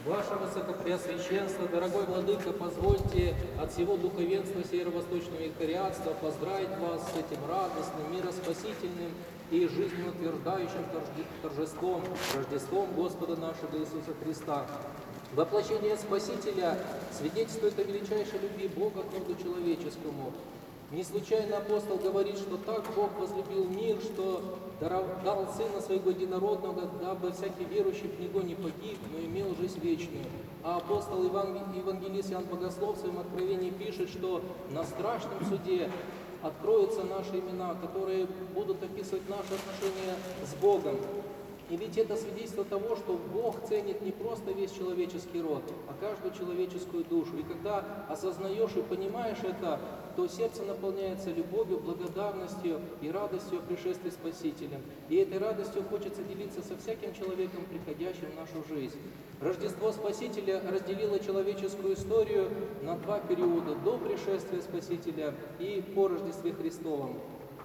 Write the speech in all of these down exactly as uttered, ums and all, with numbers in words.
Ваше Высокопреосвященство, дорогой Владыка, позвольте от всего духовенства Северо-Восточного Викариатства поздравить вас с этим радостным, мироспасительным и жизнеутверждающим торжеством, Рождеством Господа нашего Иисуса Христа. Воплощение Спасителя свидетельствует о величайшей любви Бога к роду человеческому. Не случайно апостол говорит, что так Бог возлюбил мир, что дал Сына Своего Единородного, дабы всякий верующий в Него не погиб, но имел жизнь вечную. А апостол евангелист Иоанн Богослов в своем откровении пишет, что на страшном суде откроются наши имена, которые будут описывать наши отношения с Богом. И ведь это свидетельство того, что Бог ценит не просто весь человеческий род, а каждую человеческую душу. И когда осознаешь и понимаешь это, то сердце наполняется любовью, благодарностью и радостью о пришествии Спасителя. И этой радостью хочется делиться со всяким человеком, приходящим в нашу жизнь. Рождество Спасителя разделило человеческую историю на два периода: до пришествия Спасителя и по Рождестве Христовом.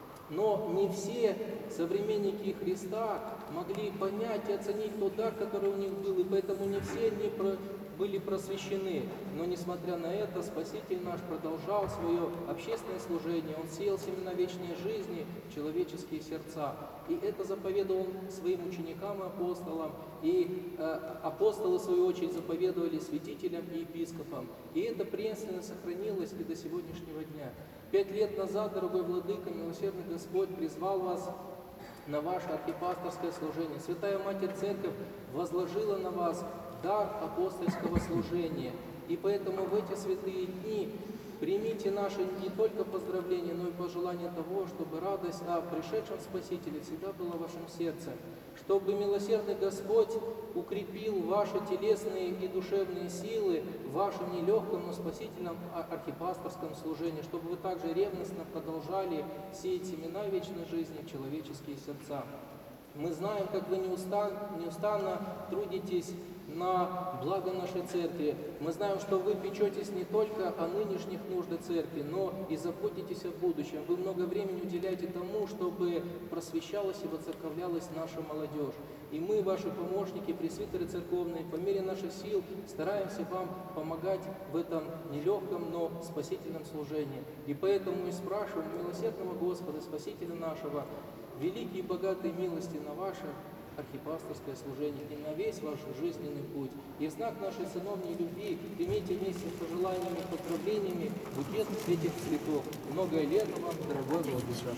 Но не все современники Христа могли понять и оценить тот дар, который у них был, и поэтому не все они были просвещены. Но несмотря на это, Спаситель наш продолжал свое общественное служение. Он сеял семена вечной жизни в человеческие сердца. И это заповедовал он своим ученикам и апостолам. И э, апостолы, в свою очередь, заповедовали святителям и епископам. И это преемственно сохранилось и до сегодняшнего дня. Пять лет назад, дорогой Владыка, милосердный Господь призвал вас на ваше архипасторское служение. Святая Матерь Церковь возложила на вас дар апостольского служения. И поэтому в эти святые дни примите наши не только поздравления, но и пожелания того, чтобы радость о пришедшем Спасителе всегда была в вашем сердце, чтобы милосердный Господь укрепил ваши телесные и душевные силы в вашем нелегком, но спасительном архипасторском служении, чтобы вы также ревностно продолжали сеять семена вечной жизни в человеческие сердца. Мы знаем, как вы неустанно, неустанно трудитесь на благо нашей церкви. Мы знаем, что вы печетесь не только о нынешних нуждах церкви, но и заботитесь о будущем. Вы много времени уделяете тому, чтобы просвещалась и воцерковлялась наша молодежь. И мы, ваши помощники, пресвитеры церковные, по мере наших сил стараемся вам помогать в этом нелегком, но спасительном служении. И поэтому и спрашиваем милосердного Господа, Спасителя нашего, великие и богатые милости на ваше архипасторское служение и на весь ваш жизненный путь. И в знак нашей сыновней любви примите вместе с пожеланиями и поздравлениями букет этих цветов. Многое лет вам, дорогой Владыка.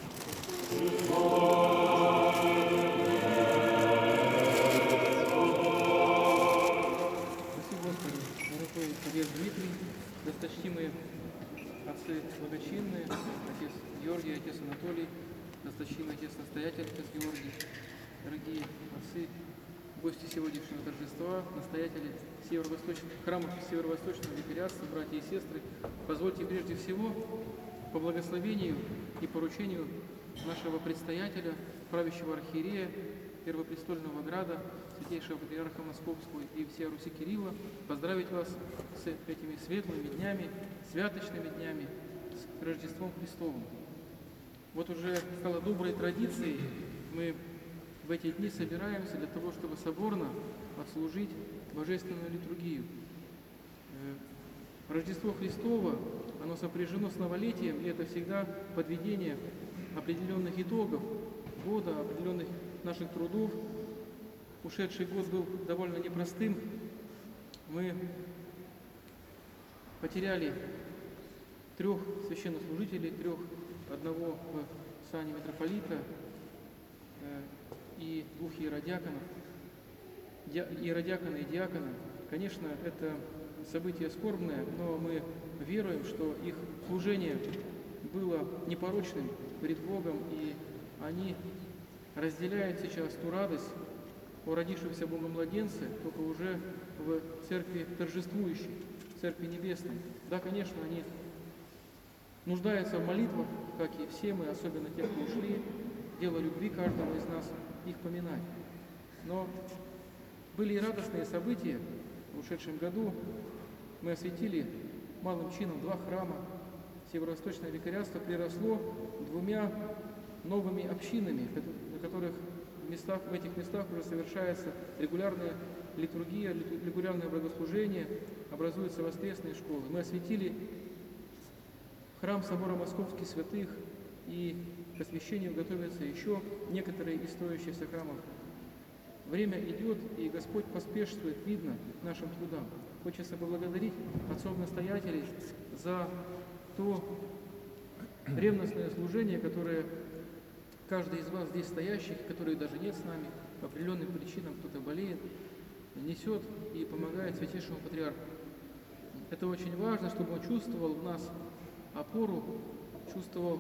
Спасибо, Господи, дорогой отец Дмитрий, досточтимые отцы благочинные, отец Георгий, отец Анатолий, досточтимый отец-настоятель, отец Георгий, дорогие отцы, гости сегодняшнего торжества, настоятели северо-восточных храмов Северо-Восточного Викариатства, братья и сестры, позвольте прежде всего по благословению и поручению нашего предстоятеля, правящего архиерея Первопрестольного Града, святейшего патриарха Московского и всея Руси Кирилла, поздравить вас с этими светлыми днями, святочными днями, с Рождеством Христовым. Вот уже стало доброй традицией, мы в эти дни собираемся для того, чтобы соборно отслужить божественную литургию. Рождество Христово, оно сопряжено с новолетием, и это всегда подведение определенных итогов года, определенных наших трудов. Ушедший год был довольно непростым. Мы потеряли трех священнослужителей, трех, одного в сане митрополита и двух иеродиаконов, иеродиакона и диакона. Конечно, это событие скорбное, но мы веруем, что их служение было непорочным перед Богом, и они разделяют сейчас ту радость о родившемся Богомладенце, только уже в церкви торжествующей, в церкви небесной. Да, конечно, они нуждаются в молитвах, как и все мы, особенно те, кто ушли. Дело любви каждого из нас их поминать. Но были и радостные события. В ушедшем году мы осветили малым чином два храма. Северо-Восточное викариатство приросло двумя новыми общинами, на которых в, местах, в этих местах уже совершается регулярное литургия, регулярное богослужение, образуются воскресные школы. Мы осветили храм собора Московских святых, и к освящению готовятся еще некоторые из строящихся храмов. Время идет, и Господь поспешствует, видно, нашим трудам. Хочется поблагодарить отцов-настоятелей за то ревностное служение, которое каждый из вас здесь стоящих, которые даже нет с нами, по определенным причинам кто-то болеет, несет и помогает Святейшему Патриарху. Это очень важно, чтобы он чувствовал в нас опору, чувствовал,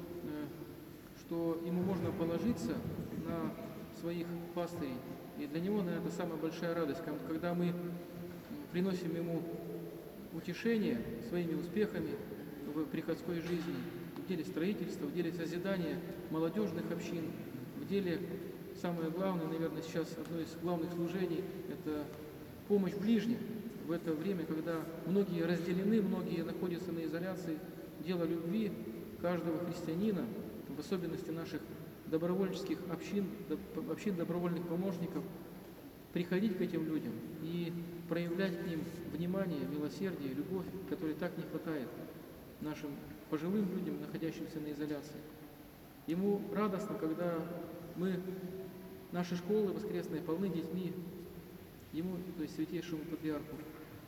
что ему можно положиться на своих пастырей. И для него, наверное, это самая большая радость, когда мы приносим ему утешение своими успехами в приходской жизни, в деле строительства, в деле созидания молодежных общин, в деле, самое главное, наверное, сейчас одно из главных служений – это помощь ближним в это время, когда многие разделены, многие находятся на изоляции. Дело любви каждого христианина, в особенности наших добровольческих общин, общин добровольных помощников, приходить к этим людям и проявлять к ним внимание, милосердие, любовь, которой так не хватает нашим пожилым людям, находящимся на изоляции. Ему радостно, когда мы, наши школы воскресные полны детьми, ему, то есть Святейшему Патриарху.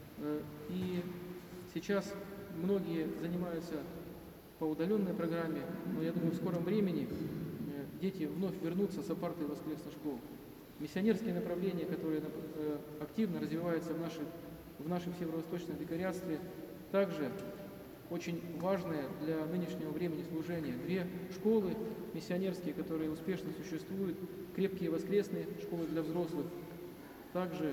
И сейчас многие занимаются по удаленной программе, но я думаю, в скором времени дети вновь вернутся за парты воскресных школ. Миссионерские направления, которые активно развиваются в, нашей, в нашем северо-восточном викариатстве, также очень важное для нынешнего времени служения. Две школы миссионерские, которые успешно существуют, крепкие воскресные школы для взрослых, также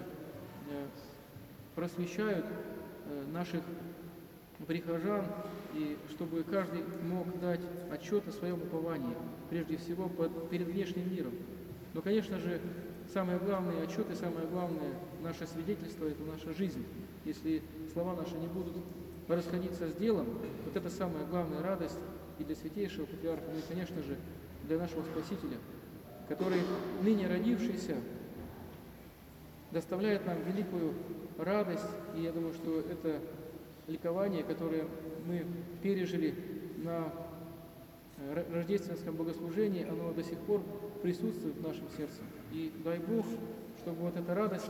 просвещают наших прихожан, и чтобы каждый мог дать отчет о своем уповании, прежде всего под, перед внешним миром. Но, конечно же, самое главное отчет и самое главное наше свидетельство – это наша жизнь. Если слова наши не будут расходиться с делом, вот это самая главная радость и для Святейшего Патриарха, ну и, конечно же, для нашего Спасителя, который, ныне родившийся, доставляет нам великую радость, и я думаю, что это ликование, которое мы пережили на рождественском богослужении, оно до сих пор присутствует в нашем сердце. И дай Бог, чтобы вот эта радость,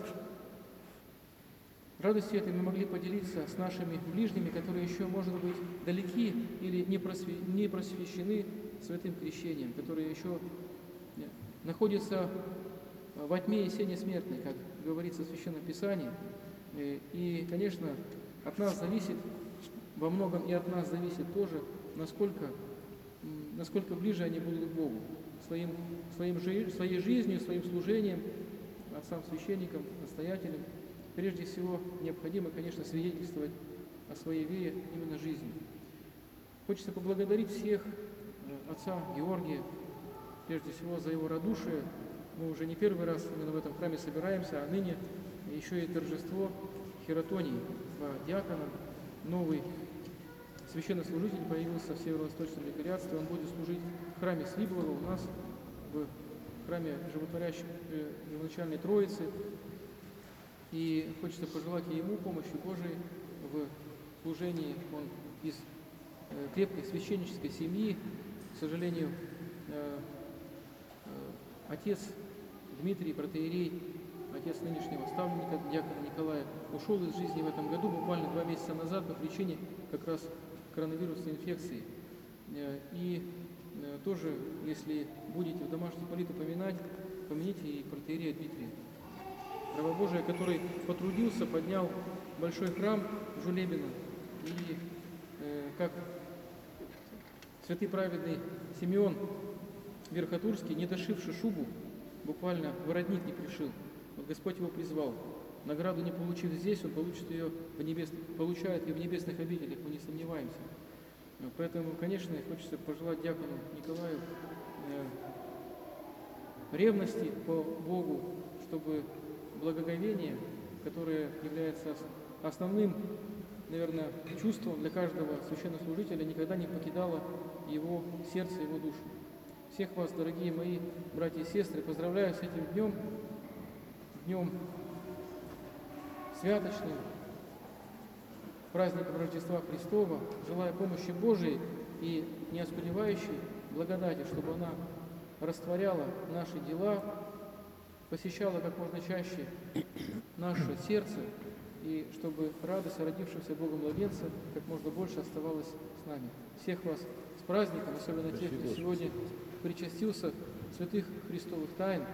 радостью этой мы могли поделиться с нашими ближними, которые еще, может быть, далеки или не, просве, не просвещены святым крещением, которые еще находятся во тьме и сене смертной, как говорится в Священном Писании. И, конечно, от нас зависит, во многом и от нас зависит тоже, насколько, насколько ближе они будут к Богу, своим, своим, своей жизнью, своим служением, отцам-священникам, настоятелям. Прежде всего, необходимо, конечно, свидетельствовать о своей вере именно жизнью. Хочется поблагодарить всех отца Георгия, прежде всего, за его радушие. Мы уже не первый раз именно в этом храме собираемся, а ныне еще и торжество хиротонии по диаконам. Новый священнослужитель появился в северо-восточном викариатстве. Он будет служить в храме Свиблова у нас, в храме животворящей э, живоначальной Троицы. И хочется пожелать и ему помощи Божией в служении. Он из э, крепкой священнической семьи. К сожалению, э, э, отец Дмитрий, протоиерей, отец нынешнего ставленника, диакона Николая, ушел из жизни в этом году, буквально два месяца назад, по причине как раз коронавирусной инфекции. И тоже, если будете в домашней молитве поминать, помяните и протоиерея Дмитрия, раба Божия, который потрудился, поднял большой храм Жулебина, и как святый праведный Симеон Верхотурский, не дошивший шубу, буквально воротник не пришил. Вот Господь его призвал. Награду не получив здесь, он получит ее в небес... получает ее в небесных обителях, мы не сомневаемся. Поэтому, конечно, хочется пожелать диакону Николаю э, ревности по Богу, чтобы благоговение, которое является основным, наверное, чувством для каждого священнослужителя, никогда не покидало его сердце, его душу. Всех вас, дорогие мои братья и сестры, поздравляю с этим днем, днем святочным праздником Рождества Христова, желая помощи Божией и неоскудевающей благодати, чтобы она растворяла наши дела, посещала как можно чаще наше сердце, и чтобы радость о родившемся Богом младенца как можно больше оставалась с нами. Всех вас с праздником, особенно тех, кто сегодня причастился святых Христовых тайн.